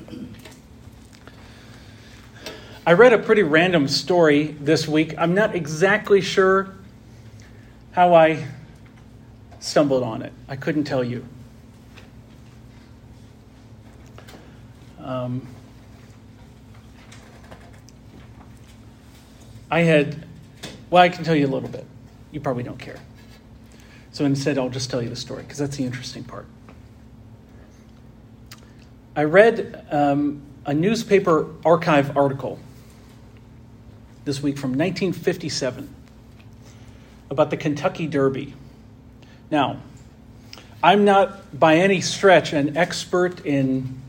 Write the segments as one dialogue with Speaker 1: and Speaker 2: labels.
Speaker 1: I read a pretty random story this week. I'm not exactly sure how I stumbled on it. I couldn't tell you. I can tell you a little bit. You probably don't care. So instead, I'll just tell you the story, because that's the interesting part. I read a newspaper archive article this week from 1957 about the Kentucky Derby. Now, I'm not by any stretch an expert in,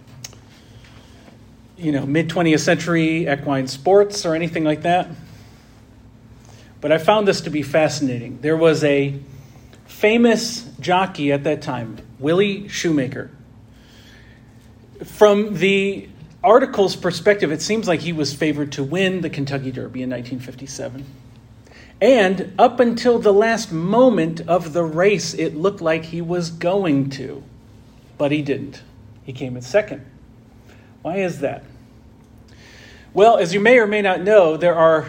Speaker 1: mid-20th century equine sports or anything like that. But I found this to be fascinating. There was a famous jockey at that time, Willie Shoemaker. From the article's perspective, it seems like he was favored to win the Kentucky Derby in 1957. And up until the last moment of the race, it looked like he was going to. But he didn't. He came in second. Why is that? Well, as you may or may not know, there's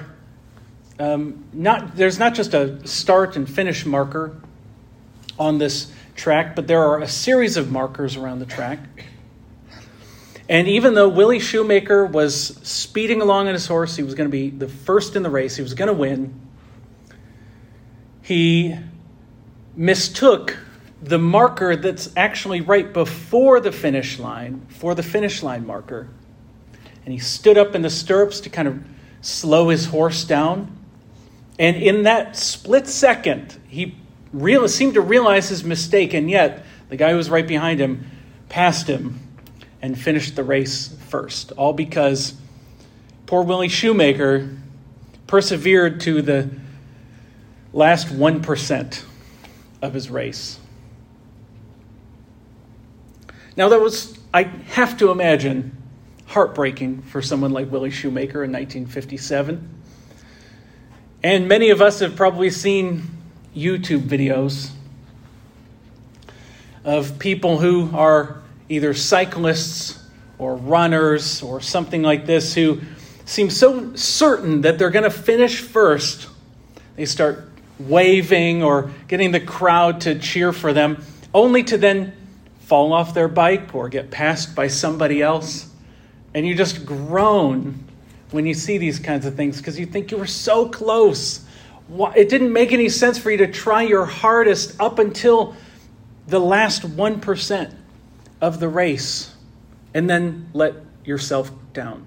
Speaker 1: not just a start and finish marker on this track, but there are a series of markers around the track. And even though Willie Shoemaker was speeding along on his horse, he was going to be the first in the race, he was going to win, he mistook the marker that's actually right before the finish line for the finish line marker. And he stood up in the stirrups to kind of slow his horse down. And in that split second, he seemed to realize his mistake, and yet the guy who was right behind him passed him and finished the race first, all because poor Willie Shoemaker persevered to the last 1% of his race. Now that was, I have to imagine, heartbreaking for someone like Willie Shoemaker in 1957. And many of us have probably seen YouTube videos of people who are either cyclists or runners or something like this who seem so certain that they're going to finish first. They start waving or getting the crowd to cheer for them, only to then fall off their bike or get passed by somebody else. And you just groan when you see these kinds of things because you think you were so close. It didn't make any sense for you to try your hardest up until the last 1% of the race and then let yourself down.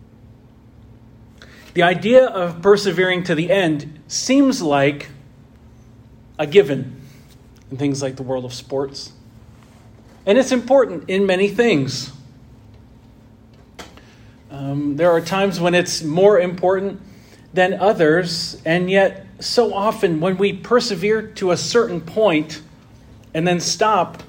Speaker 1: The idea of persevering to the end seems like a given in things like the world of sports. And it's important in many things. There are times when it's more important than others, and yet so often when we persevere to a certain point and then stop,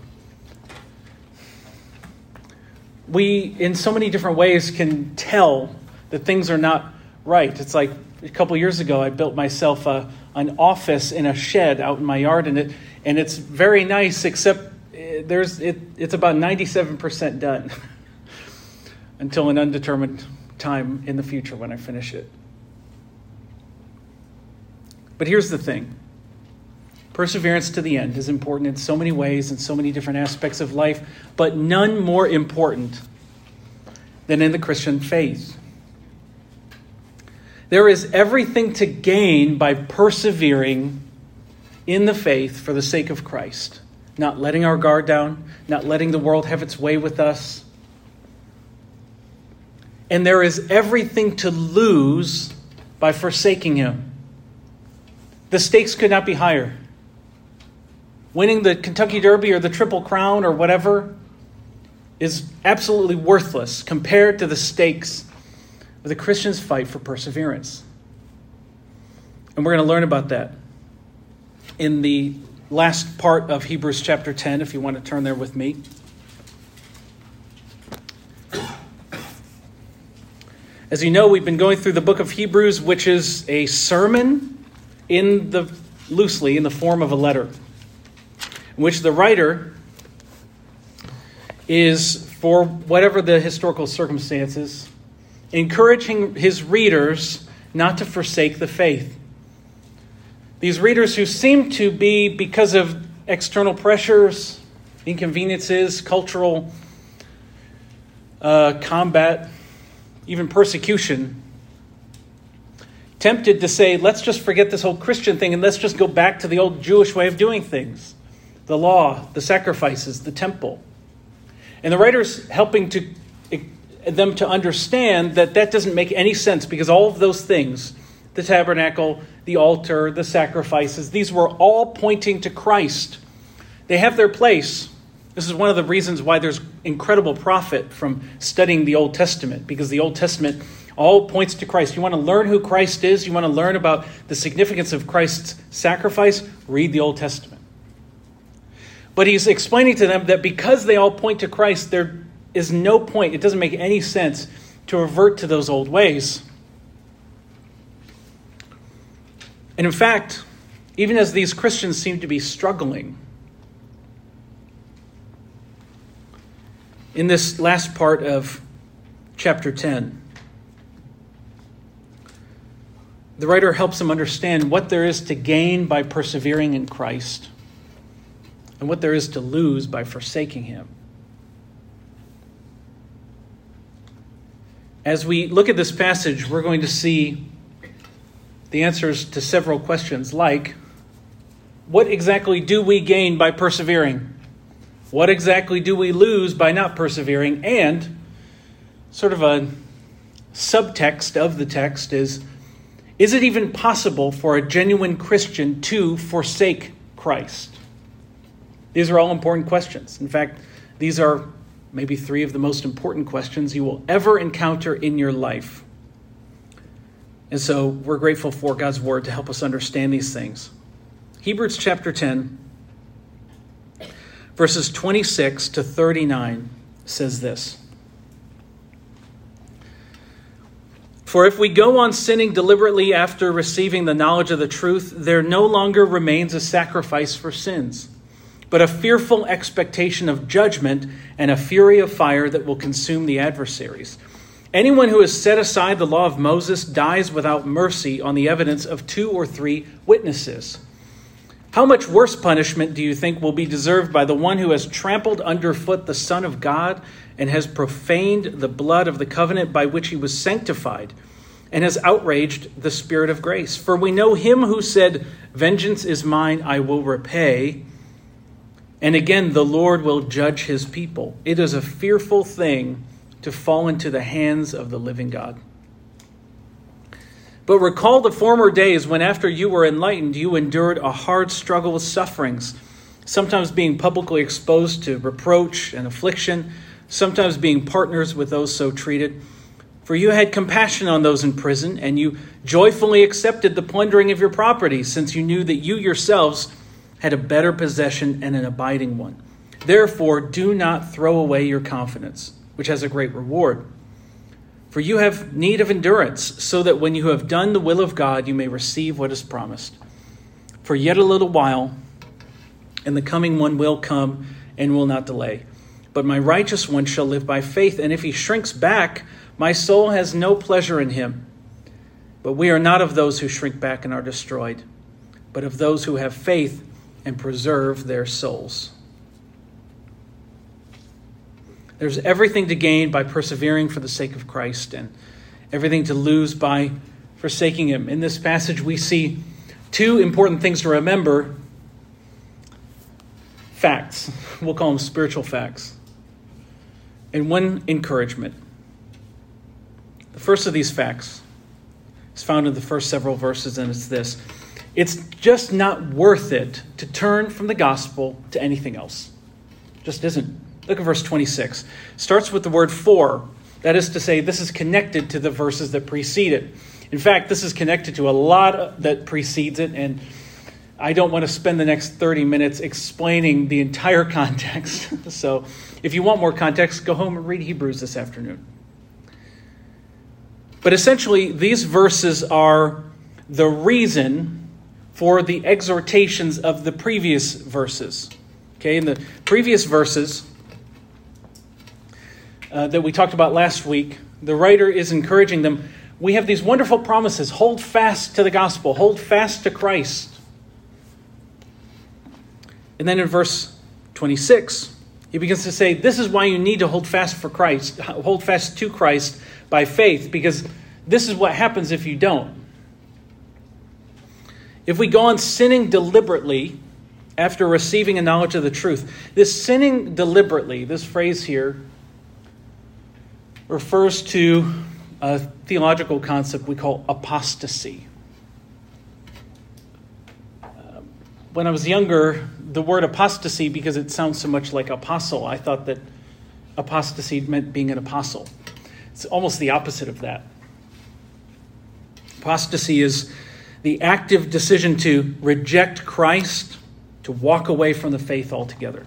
Speaker 1: we, in so many different ways, can tell that things are not right. It's like a couple years ago, I built myself an office in a shed out in my yard, and it's very nice, except it's about 97% done until an undetermined time in the future when I finish it. But here's the thing. Perseverance to the end is important in so many ways, in so many different aspects of life, but none more important than in the Christian faith. There is everything to gain by persevering in the faith for the sake of Christ, not letting our guard down, not letting the world have its way with us. And there is everything to lose by forsaking him. The stakes could not be higher. Winning the Kentucky Derby or the Triple Crown or whatever is absolutely worthless compared to the stakes of the Christian's fight for perseverance. And we're going to learn about that in the last part of Hebrews chapter 10, if you want to turn there with me. As you know, we've been going through the book of Hebrews, which is a sermon loosely in the form of a letter, in which the writer is for whatever the historical circumstances, encouraging his readers not to forsake the faith. These readers who seem to be, because of external pressures, inconveniences, cultural combat, even persecution, tempted to say, let's just forget this whole Christian thing and let's just go back to the old Jewish way of doing things. The law, the sacrifices, the temple. And the writer's helping them to understand that doesn't make any sense, because all of those things, the tabernacle, the altar, the sacrifices, these were all pointing to Christ. They have their place. This is one of the reasons why there's incredible profit from studying the Old Testament, because the Old Testament all points to Christ. You want to learn who Christ is? You want to learn about the significance of Christ's sacrifice? Read the Old Testament. But he's explaining to them that because they all point to Christ, there is no point, it doesn't make any sense to revert to those old ways. And in fact, even as these Christians seem to be struggling, in this last part of chapter 10, the writer helps them understand what there is to gain by persevering in Christ and what there is to lose by forsaking him. As we look at this passage, we're going to see the answers to several questions like, what exactly do we gain by persevering? What exactly do we lose by not persevering? And sort of a subtext of the text is it even possible for a genuine Christian to forsake Christ? These are all important questions. In fact, these are maybe three of the most important questions you will ever encounter in your life. And so we're grateful for God's word to help us understand these things. Hebrews chapter 10, verses 26 to 39 says this. For if we go on sinning deliberately after receiving the knowledge of the truth, there no longer remains a sacrifice for sins, but a fearful expectation of judgment and a fury of fire that will consume the adversaries. Anyone who has set aside the law of Moses dies without mercy on the evidence of 2 or 3 witnesses. How much worse punishment do you think will be deserved by the one who has trampled underfoot the Son of God and has profaned the blood of the covenant by which he was sanctified and has outraged the Spirit of grace? For we know him who said, "Vengeance is mine, I will repay." And again, the Lord will judge his people. It is a fearful thing to fall into the hands of the living God. But recall the former days when, after you were enlightened, you endured a hard struggle with sufferings, sometimes being publicly exposed to reproach and affliction, sometimes being partners with those so treated. For you had compassion on those in prison, and you joyfully accepted the plundering of your property, since you knew that you yourselves had a better possession and an abiding one. Therefore, do not throw away your confidence, which has a great reward. For you have need of endurance, so that when you have done the will of God, you may receive what is promised. For yet a little while, and the coming one will come and will not delay. But my righteous one shall live by faith, and if he shrinks back, my soul has no pleasure in him. But we are not of those who shrink back and are destroyed, but of those who have faith and preserve their souls. There's everything to gain by persevering for the sake of Christ, and everything to lose by forsaking him. In this passage, we see 2 important things to remember. Facts. We'll call them spiritual facts. And 1 encouragement. The first of these facts is found in the first several verses, and it's this. It's just not worth it to turn from the gospel to anything else. Just isn't. Look at verse 26. It starts with the word "for." That is to say, this is connected to the verses that precede it. In fact, this is connected to a lot that precedes it, and I don't want to spend the next 30 minutes explaining the entire context. So if you want more context, go home and read Hebrews this afternoon. But essentially, these verses are the reason for the exhortations of the previous verses. Okay, in the previous verses, that we talked about last week, the writer is encouraging them. We have these wonderful promises. Hold fast to the gospel. Hold fast to Christ. And then in verse 26, he begins to say, this is why you need to hold fast for Christ, hold fast to Christ by faith, because this is what happens if you don't. If we go on sinning deliberately after receiving a knowledge of the truth, this sinning deliberately, this phrase here, refers to a theological concept we call apostasy. When I was younger, the word apostasy, because it sounds so much like apostle, I thought that apostasy meant being an apostle. It's almost the opposite of that. Apostasy is the active decision to reject Christ, to walk away from the faith altogether.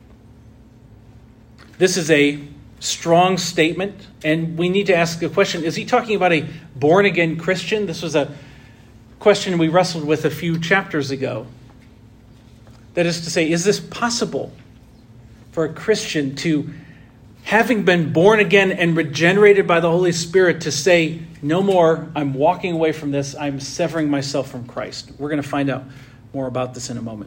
Speaker 1: This is a strong statement, and we need to ask the question, is he talking about a born-again Christian? This was a question we wrestled with a few chapters ago. That is to say, is this possible for a Christian to, having been born again and regenerated by the Holy Spirit, to say, no more, I'm walking away from this, I'm severing myself from Christ? We're going to find out more about this in a moment.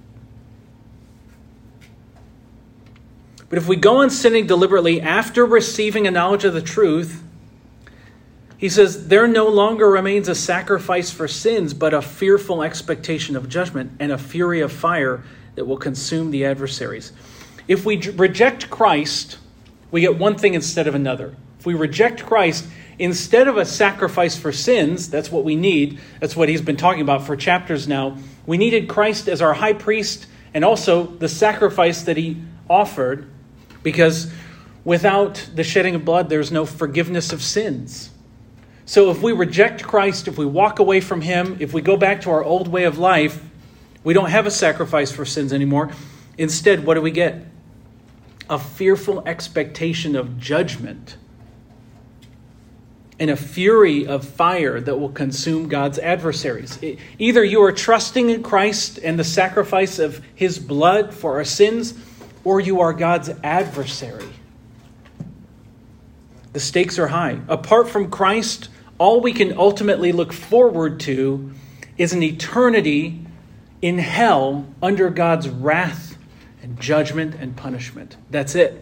Speaker 1: But if we go on sinning deliberately after receiving a knowledge of the truth, he says, there no longer remains a sacrifice for sins, but a fearful expectation of judgment and a fury of fire that will consume the adversaries. If we reject Christ, we get one thing instead of another. If we reject Christ, instead of a sacrifice for sins, that's what we need. That's what he's been talking about for chapters now. We needed Christ as our high priest and also the sacrifice that he offered, because without the shedding of blood, there's no forgiveness of sins. So if we reject Christ, if we walk away from him, if we go back to our old way of life, we don't have a sacrifice for sins anymore. Instead, what do we get? A fearful expectation of judgment and a fury of fire that will consume God's adversaries. Either you are trusting in Christ and the sacrifice of his blood for our sins, or you are God's adversary. The stakes are high. Apart from Christ, all we can ultimately look forward to is an eternity in hell under God's wrath and judgment and punishment. That's it.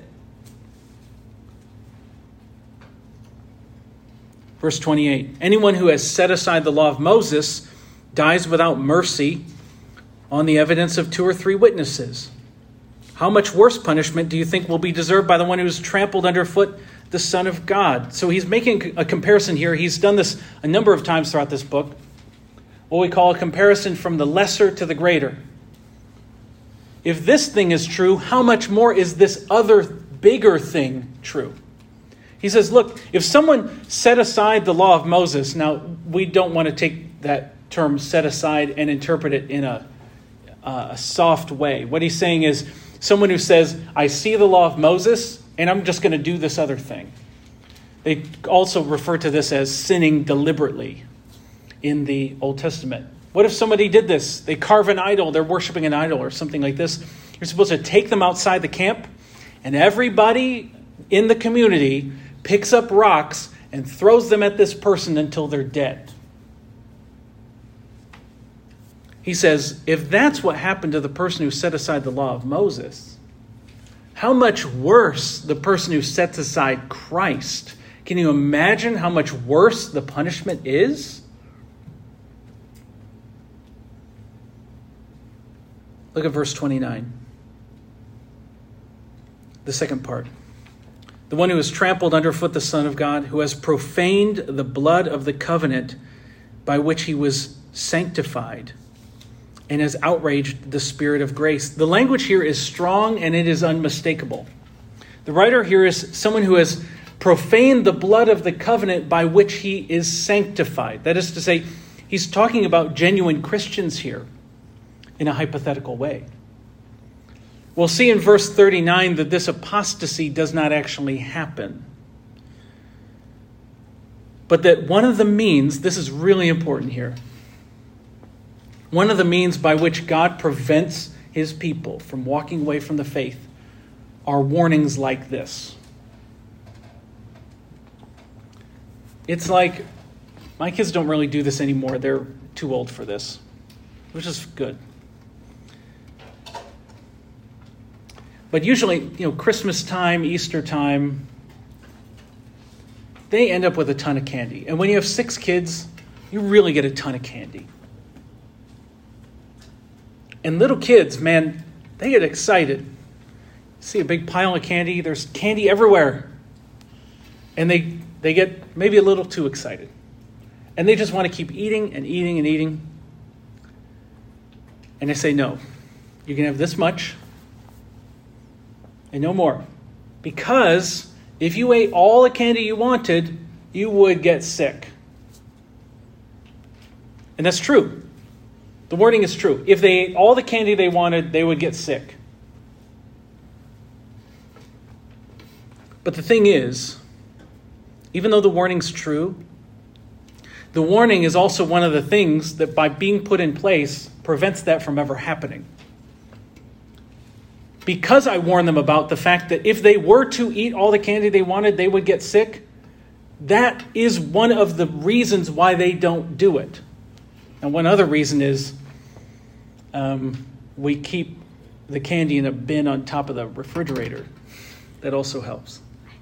Speaker 1: Verse 28, anyone who has set aside the law of Moses dies without mercy on the evidence of 2 or 3 witnesses. How much worse punishment do you think will be deserved by the one who has trampled underfoot the Son of God? So he's making a comparison here. He's done this a number of times throughout this book. What we call a comparison from the lesser to the greater. If this thing is true, how much more is this other bigger thing true? He says, look, if someone set aside the law of Moses, now we don't want to take that term set aside and interpret it in a soft way. What he's saying is someone who says, I see the law of Moses and I'm just going to do this other thing. They also refer to this as sinning deliberately in the Old Testament. What if somebody did this? They carve an idol, they're worshiping an idol or something like this. You're supposed to take them outside the camp, and everybody in the community picks up rocks and throws them at this person until they're dead. He says, if that's what happened to the person who set aside the law of Moses, how much worse the person who sets aside Christ? Can you imagine how much worse the punishment is? Look at verse 29. The second part. The one who has trampled underfoot the Son of God, who has profaned the blood of the covenant by which he was sanctified, and has outraged the Spirit of grace. The language here is strong and it is unmistakable. The writer here is someone who has profaned the blood of the covenant by which he is sanctified. That is to say, he's talking about genuine Christians here in a hypothetical way. We'll see in verse 39 that this apostasy does not actually happen. But that one of the means, this is really important here, one of the means by which God prevents his people from walking away from the faith are warnings like this. It's like, my kids don't really do this anymore. They're too old for this, which is good. But usually, Christmas time, Easter time, they end up with a ton of candy. And when you have 6 kids, you really get a ton of candy. And little kids, man, they get excited. See a big pile of candy, there's candy everywhere. And they get maybe a little too excited. And they just want to keep eating and eating and eating. And I say, no, you can have this much and no more. Because if you ate all the candy you wanted, you would get sick. And that's true. The warning is true. If they ate all the candy they wanted, they would get sick. But the thing is, even though the warning's true, the warning is also one of the things that by being put in place prevents that from ever happening. Because I warned them about the fact that if they were to eat all the candy they wanted, they would get sick, that is one of the reasons why they don't do it. And one other reason is we keep the candy in a bin on top of the refrigerator. That also helps.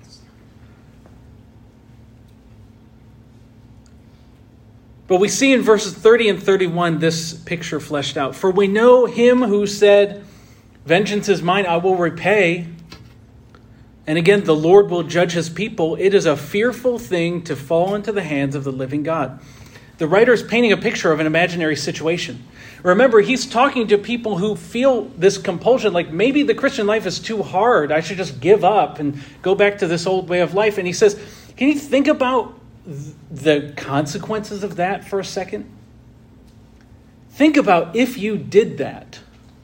Speaker 1: But we see in verses 30 and 31 this picture fleshed out. For we know him who said, vengeance is mine, I will repay. And again, the Lord will judge his people. It is a fearful thing to fall into the hands of the living God. The writer is painting a picture of an imaginary situation. Remember, he's talking to people who feel this compulsion, like maybe the Christian life is too hard. I should just give up and go back to this old way of life. And he says, can you think about the consequences of that for a second? Think about if you did that,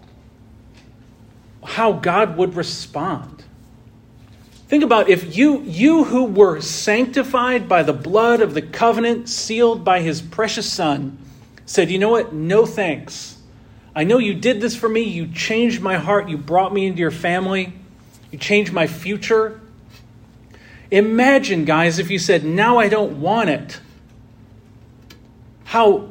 Speaker 1: how God would respond. Think about if you who were sanctified by the blood of the covenant, sealed by his precious Son, said, you know what? No thanks. I know you did this for me. You changed my heart. You brought me into your family. You changed my future. Imagine, guys, if you said, now I don't want it. How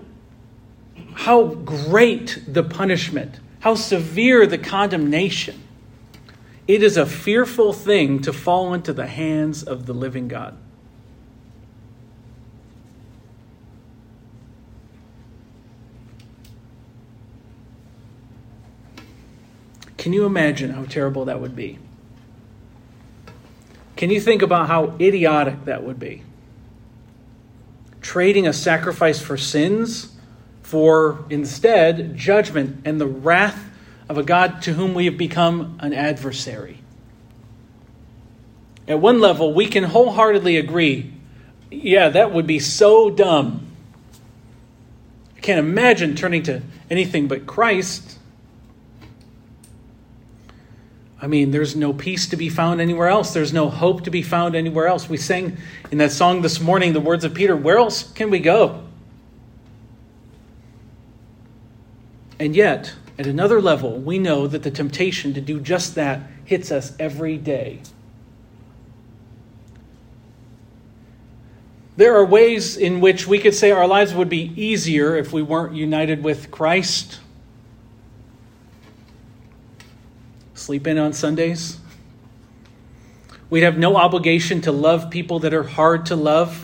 Speaker 1: great the punishment. How severe the condemnation. It is a fearful thing to fall into the hands of the living God. Can you imagine how terrible that would be? Can you think about how idiotic that would be? Trading a sacrifice for sins for instead judgment and the wrath of a God to whom we have become an adversary. At one level, we can wholeheartedly agree, yeah, that would be so dumb. I can't imagine turning to anything but Christ. I mean, there's no peace to be found anywhere else. There's no hope to be found anywhere else. We sang in that song this morning the words of Peter, where else can we go? And yet, at another level, we know that the temptation to do just that hits us every day. There are ways in which we could say our lives would be easier if we weren't united with Christ. Sleep in on Sundays. We'd have no obligation to love people that are hard to love.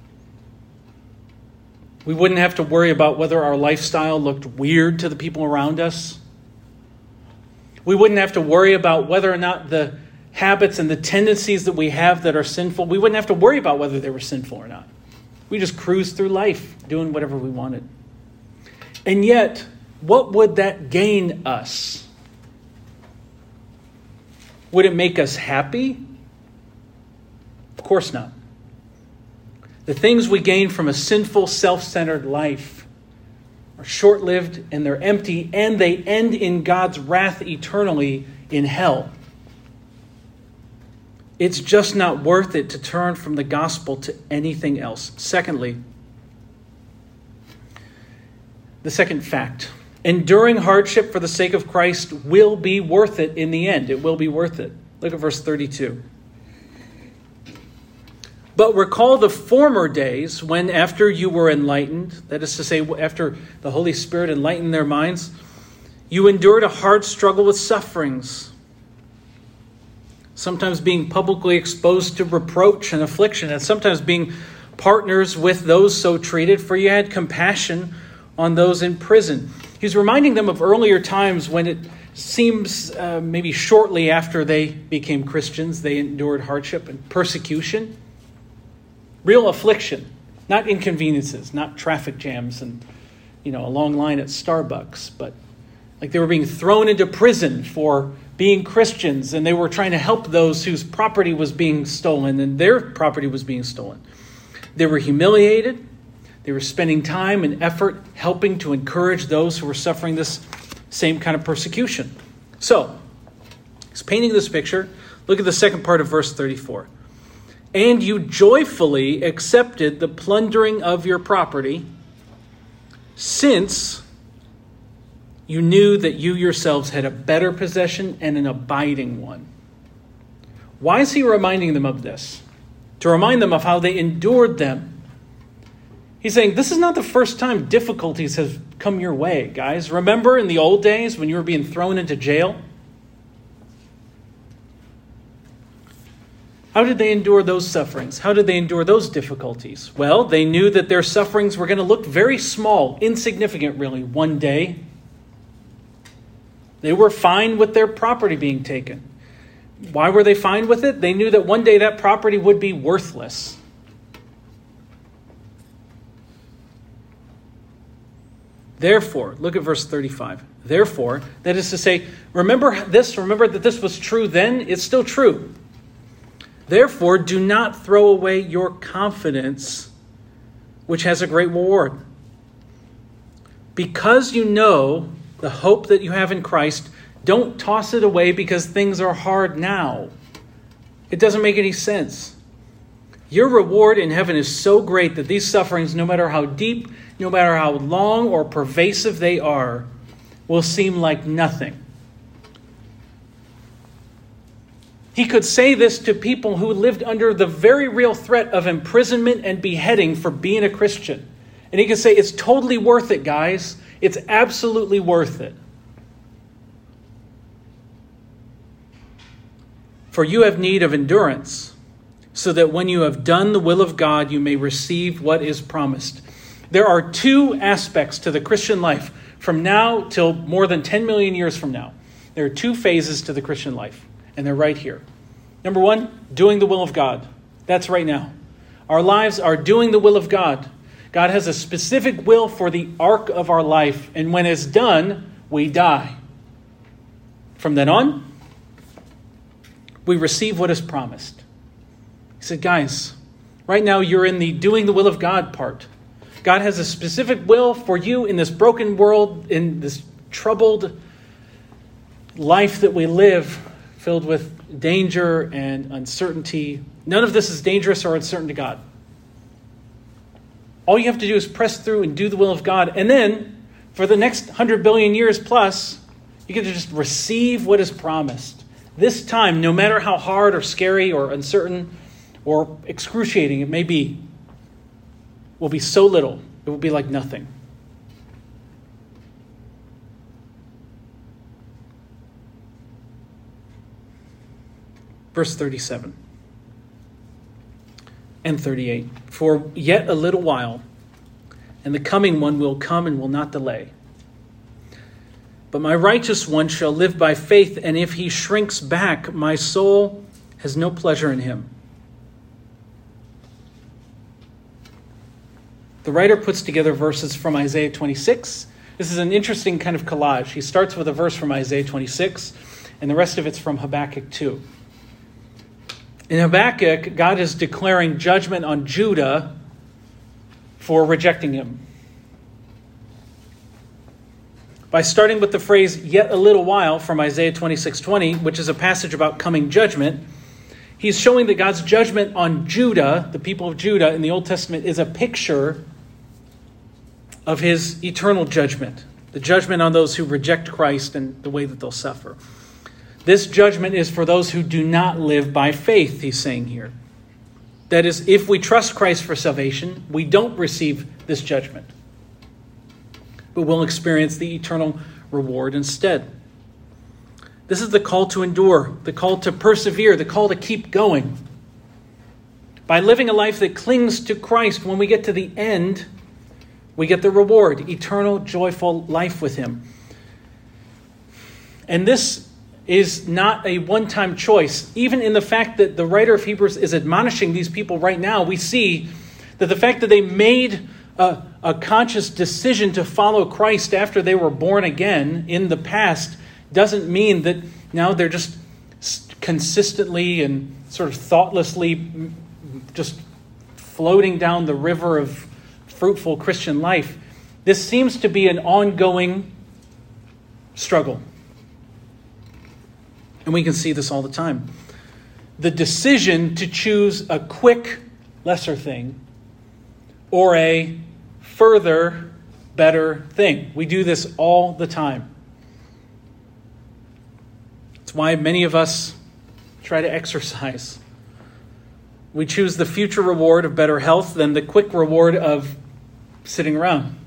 Speaker 1: We wouldn't have to worry about whether our lifestyle looked weird to the people around us. We wouldn't have to worry about whether or not the habits and the tendencies that we have that are sinful, we wouldn't have to worry about whether they were sinful or not. We just cruise through life doing whatever we wanted. And yet, what would that gain us? Would it make us happy? Of course not. The things we gain from a sinful, self-centered life are short-lived and they're empty, and they end in God's wrath eternally in hell. It's just not worth it to turn from the gospel to anything else. Secondly, the second fact, enduring hardship for the sake of Christ will be worth it in the end. It will be worth it. Look at verse 32. But recall the former days when, after you were enlightened, that is to say, after the Holy Spirit enlightened their minds, you endured a hard struggle with sufferings, sometimes being publicly exposed to reproach and affliction, and sometimes being partners with those so treated, for you had compassion on those in prison. He's reminding them of earlier times when it seems maybe shortly after they became Christians, they endured hardship and persecution. Real affliction, not inconveniences, not traffic jams and, a long line at Starbucks, but like they were being thrown into prison for being Christians, and they were trying to help those whose property was being stolen and their property was being stolen. They were humiliated. They were spending time and effort helping to encourage those who were suffering this same kind of persecution. So, he's painting this picture. Look at the second part of verse 34. And you joyfully accepted the plundering of your property, since you knew that you yourselves had a better possession and an abiding one. Why is he reminding them of this? To remind them of how they endured them. He's saying, this is not the first time difficulties have come your way, guys. Remember in the old days when you were being thrown into jail? How did they endure those sufferings? How did they endure those difficulties? Well, they knew that their sufferings were going to look very small, insignificant really, one day. They were fine with their property being taken. Why were they fine with it? They knew that one day that property would be worthless. Therefore, look at verse 35. Therefore, that is to say, remember that this was true then, it's still true. Therefore, do not throw away your confidence, which has a great reward. Because you know the hope that you have in Christ, don't toss it away because things are hard now. It doesn't make any sense. Your reward in heaven is so great that these sufferings, no matter how deep, no matter how long or pervasive they are, will seem like nothing. He could say this to people who lived under the very real threat of imprisonment and beheading for being a Christian. And he could say, it's totally worth it, guys. It's absolutely worth it. For you have need of endurance, so that when you have done the will of God, you may receive what is promised. There are two aspects to the Christian life from now till more than 10 million years from now. There are two phases to the Christian life, and they're right here. Number one, doing the will of God. That's right now. Our lives are doing the will of God. God has a specific will for the arc of our life, and when it's done, we die. From then on, we receive what is promised. He said, guys, right now you're in the doing the will of God part. God has a specific will for you in this broken world, in this troubled life that we live, filled with danger and uncertainty. None of this is dangerous or uncertain to God. All you have to do is press through and do the will of God. And then, for the next 100 billion years plus, you get to just receive what is promised. This time, no matter how hard or scary or uncertain or excruciating it may be, will be so little, it will be like nothing. Verse 37 and 38. For yet a little while, and the coming one will come and will not delay. But my righteous one shall live by faith, and if he shrinks back, my soul has no pleasure in him. The writer puts together verses from Isaiah 26. This is an interesting kind of collage. He starts with a verse from Isaiah 26, and the rest of it's from Habakkuk 2. In Habakkuk, God is declaring judgment on Judah for rejecting him. By starting with the phrase, yet a little while, from Isaiah 26:20, which is a passage about coming judgment, he's showing that God's judgment on Judah, the people of Judah in the Old Testament, is a picture of his eternal judgment, the judgment on those who reject Christ and the way that they'll suffer. This judgment is for those who do not live by faith, he's saying here. That is, if we trust Christ for salvation, we don't receive this judgment, but we'll experience the eternal reward instead. This is the call to endure, the call to persevere, the call to keep going. By living a life that clings to Christ, when we get to the end, we get the reward, eternal, joyful life with him. And this is not a one-time choice. Even in the fact that the writer of Hebrews is admonishing these people right now, we see that the fact that they made a conscious decision to follow Christ after they were born again in the past doesn't mean that now they're just consistently and sort of thoughtlessly just floating down the river of fruitful Christian life. This seems to be an ongoing struggle. And we can see this all the time. The decision to choose a quick, lesser thing or a further, better thing. We do this all the time. It's why many of us try to exercise. We choose the future reward of better health than the quick reward of sitting around.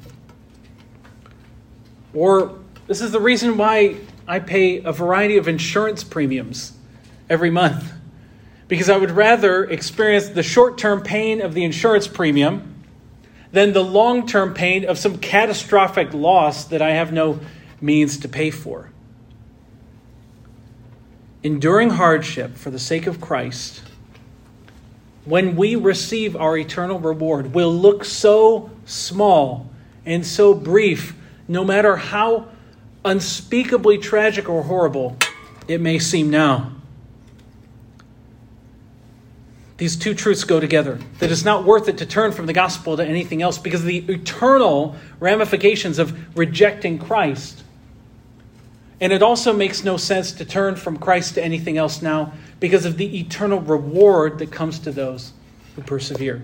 Speaker 1: Or this is the reason why I pay a variety of insurance premiums every month. Because I would rather experience the short-term pain of the insurance premium than the long-term pain of some catastrophic loss that I have no means to pay for. Enduring hardship for the sake of Christ, when we receive our eternal reward, will look so small and so brief, no matter how unspeakably tragic or horrible it may seem now. These two truths go together. That it's not worth it to turn from the gospel to anything else because of the eternal ramifications of rejecting Christ. And it also makes no sense to turn from Christ to anything else now because of the eternal reward that comes to those who persevere.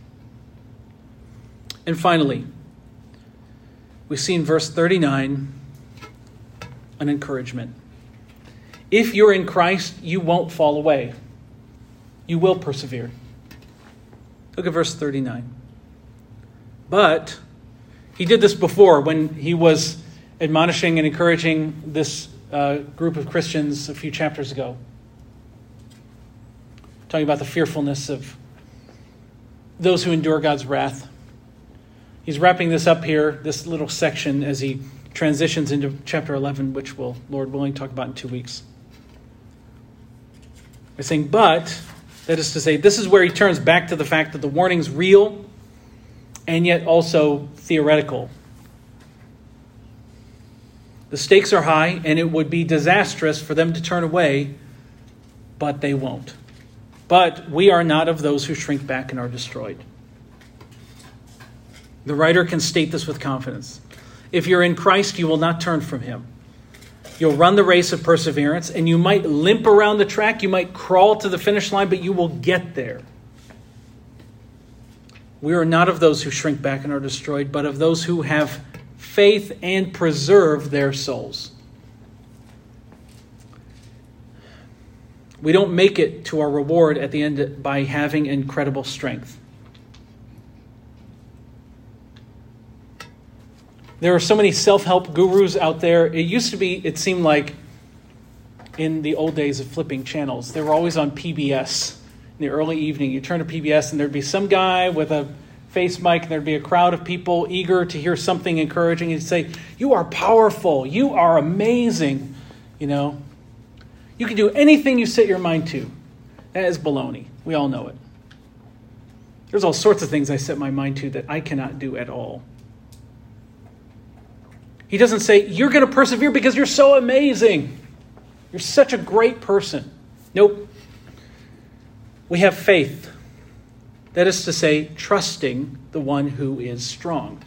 Speaker 1: And finally, we see in verse 39 an encouragement. If you're in Christ, you won't fall away. You will persevere. Look at verse 39. But he did this before when he was admonishing and encouraging this group of Christians a few chapters ago. Talking about the fearfulness of those who endure God's wrath. He's wrapping this up here, this little section, as he transitions into chapter 11, which we'll, Lord willing, talk about in 2 weeks. By saying, but, that is to say, this is where he turns back to the fact that the warning's real and yet also theoretical. The stakes are high, and it would be disastrous for them to turn away, but they won't. But we are not of those who shrink back and are destroyed. The writer can state this with confidence. If you're in Christ, you will not turn from him. You'll run the race of perseverance, and you might limp around the track, you might crawl to the finish line, but you will get there. We are not of those who shrink back and are destroyed, but of those who have faith and preserve their souls. We don't make it to our reward at the end by having incredible strength. There are so many self-help gurus out there. It seemed like in the old days of flipping channels, they were always on PBS in the early evening. You turn to PBS and there'd be some guy with a face mic, and there'd be a crowd of people eager to hear something encouraging. He'd say, you are powerful. You are amazing. You know, you can do anything you set your mind to. That is baloney. We all know it. There's all sorts of things I set my mind to that I cannot do at all. He doesn't say, you're going to persevere because you're so amazing. You're such a great person. Nope. We have faith. That is to say, trusting the one who is strong.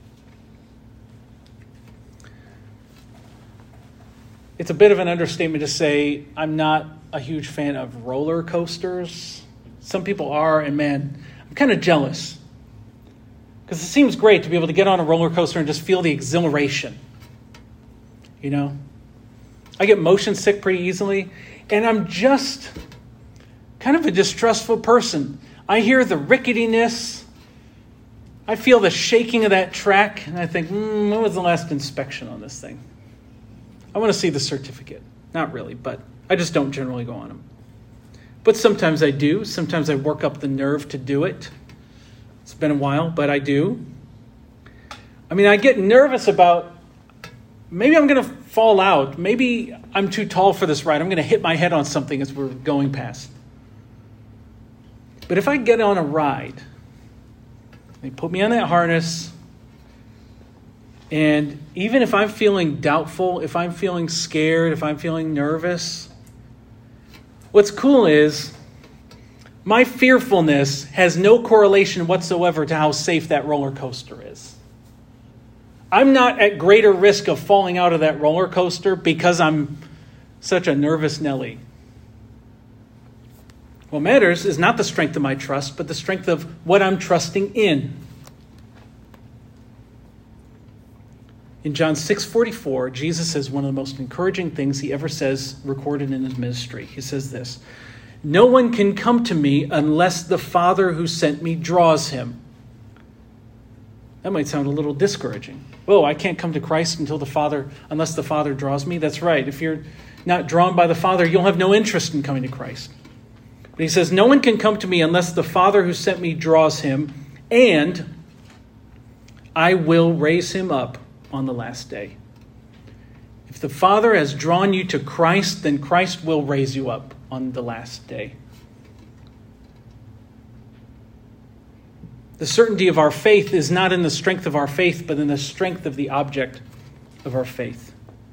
Speaker 1: It's a bit of an understatement to say I'm not a huge fan of roller coasters. Some people are, and man, I'm kind of jealous. Because it seems great to be able to get on a roller coaster and just feel the exhilaration. You know? I get motion sick pretty easily, and I'm just kind of a distrustful person. I hear the ricketiness. I feel the shaking of that track, and I think, when was the last inspection on this thing? I want to see the certificate. Not really, but I just don't generally go on them. But sometimes I do. Sometimes I work up the nerve to do it. It's been a while, but I do. I mean, I get nervous about maybe I'm going to fall out. Maybe I'm too tall for this ride. I'm going to hit my head on something as we're going past. But if I get on a ride, they put me on that harness, and even if I'm feeling doubtful, if I'm feeling scared, if I'm feeling nervous, what's cool is my fearfulness has no correlation whatsoever to how safe that roller coaster is. I'm not at greater risk of falling out of that roller coaster because I'm such a nervous Nelly. What matters is not the strength of my trust, but the strength of what I'm trusting in. In John 6:44, Jesus says one of the most encouraging things he ever says recorded in his ministry. He says this, "No one can come to me unless the Father who sent me draws him." That might sound a little discouraging. Whoa, I can't come to Christ unless the Father draws me. That's right. If you're not drawn by the Father, you'll have no interest in coming to Christ. But he says, no one can come to me unless the Father who sent me draws him, and I will raise him up on the last day. If the Father has drawn you to Christ, then Christ will raise you up on the last day. The certainty of our faith is not in the strength of our faith, but in the strength of the object of our faith.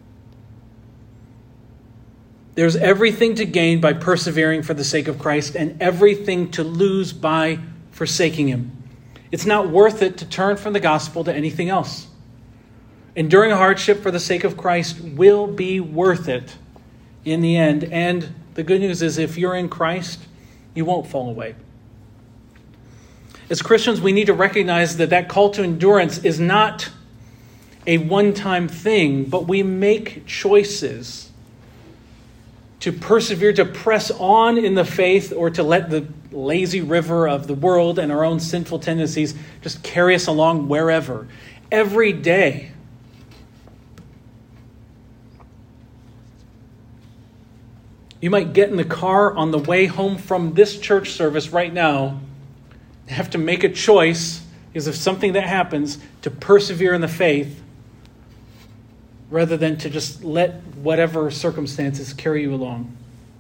Speaker 1: There's everything to gain by persevering for the sake of Christ and everything to lose by forsaking him. It's not worth it to turn from the gospel to anything else. Enduring hardship for the sake of Christ will be worth it in the end. And the good news is if you're in Christ, you won't fall away. As Christians, we need to recognize that call to endurance is not a one-time thing, but we make choices to persevere, to press on in the faith, or to let the lazy river of the world and our own sinful tendencies just carry us along wherever. Every day. You might get in the car on the way home from this church service right now, have to make a choice because of something that happens to persevere in the faith rather than to just let whatever circumstances carry you along.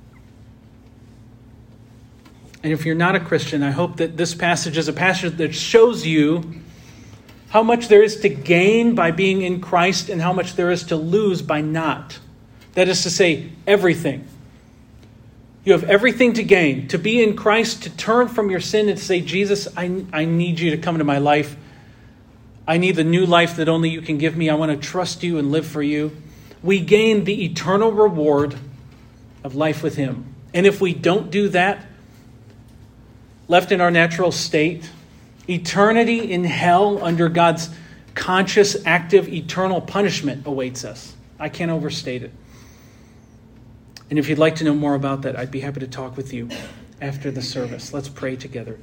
Speaker 1: And if you're not a Christian, I hope that this passage is a passage that shows you how much there is to gain by being in Christ and how much there is to lose by not. That is to say, everything. You have everything to gain. To be in Christ, to turn from your sin and to say, Jesus, I need you to come into my life. I need the new life that only you can give me. I want to trust you and live for you. We gain the eternal reward of life with him. And if we don't do that, left in our natural state, eternity in hell under God's conscious, active, eternal punishment awaits us. I can't overstate it. And if you'd like to know more about that, I'd be happy to talk with you after the service. Let's pray together.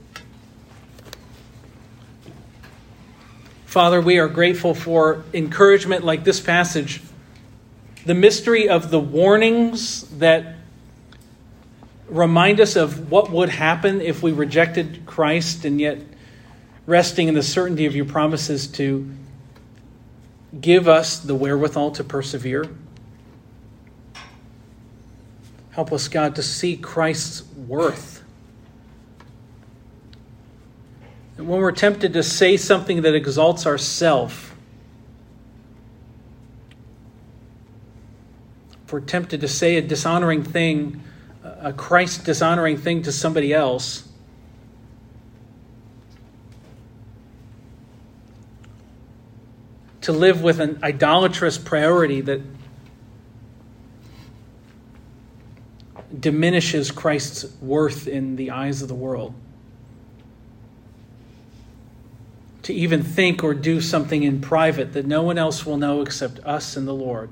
Speaker 1: Father, we are grateful for encouragement like this passage. The mystery of the warnings that remind us of what would happen if we rejected Christ, and yet resting in the certainty of your promises to give us the wherewithal to persevere. Help us, God, to see Christ's worth. And when we're tempted to say something that exalts ourself, if we're tempted to say a dishonoring thing, a Christ dishonoring thing to somebody else, to live with an idolatrous priority that diminishes Christ's worth in the eyes of the world. To even think or do something in private that no one else will know except us and the Lord,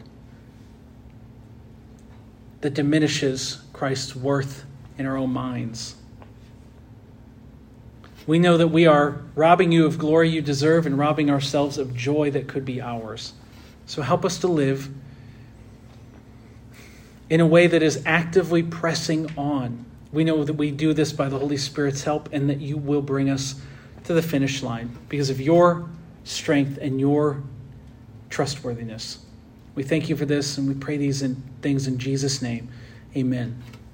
Speaker 1: that diminishes Christ's worth in our own minds. We know that we are robbing you of glory you deserve and robbing ourselves of joy that could be ours. So help us to live in a way that is actively pressing on. We know that we do this by the Holy Spirit's help and that you will bring us to the finish line because of your strength and your trustworthiness. We thank you for this and we pray these things in Jesus' name. Amen.